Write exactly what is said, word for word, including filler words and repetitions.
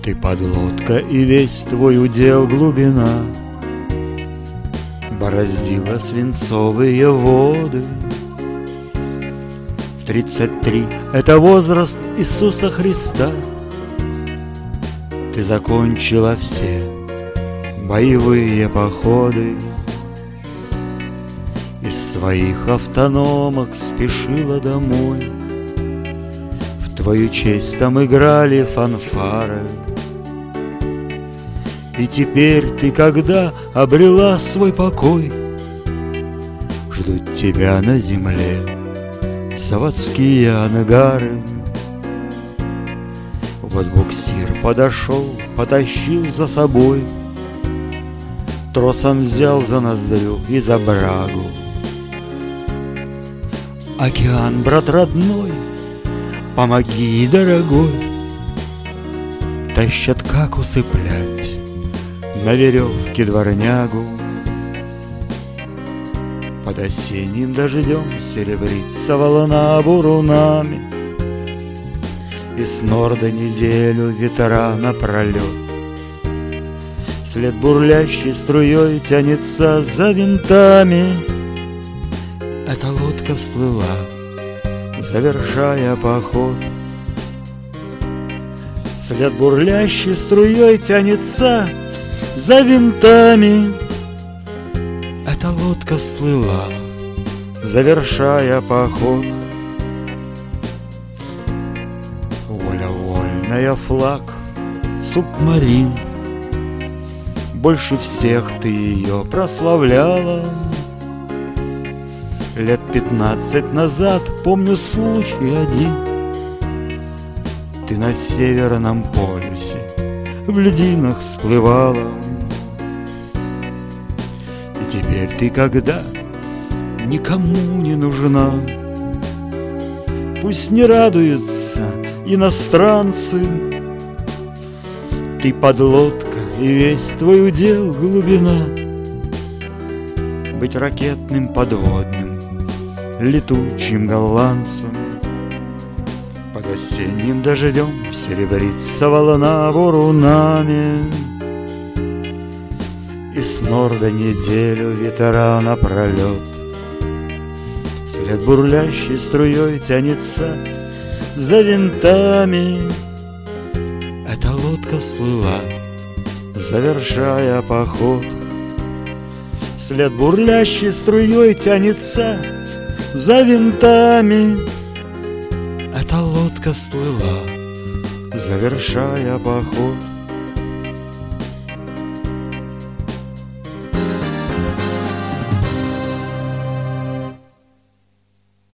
Ты подлодка, и весь твой удел глубина бороздила свинцовые воды. В тридцать три — это возраст Иисуса Христа. Ты закончила все боевые походы, из своих автономок спешила домой. В твою честь там играли фанфары. И теперь ты, когда обрела свой покой, ждут тебя на земле заводские ангары. Вот буксир подошел, потащил за собой, тросом взял за ноздрю и за брагу. Океан, брат родной, помоги, дорогой, тащат, как усыплять на веревке дворнягу. Под осенним дождем серебрится волна бурунами, и с норда неделю ветра напролет. След бурлящей струей тянется за винтами. Эта лодка всплыла, завершая поход. След бурлящей струей тянется за винтами. Эта лодка всплыла, завершая поход. Воля вольная, флаг, субмарин, больше всех ты ее прославляла. Лет пятнадцать назад помню случай один. Ты на Северном полюсе в льдинах всплывала. И теперь ты, когда никому не нужна, пусть не радуются иностранцы. Ты подлодка, и весь твой удел глубина быть ракетным подводным летучим голландцем. Под осенним дождем серебрится волна бурунами, и с норда неделю ветра напролет. След бурлящей струей тянется за винтами. Эта лодка всплыла, завершая поход. След бурлящей струей тянется за винтами. Эта лодка всплыла, завершая поход.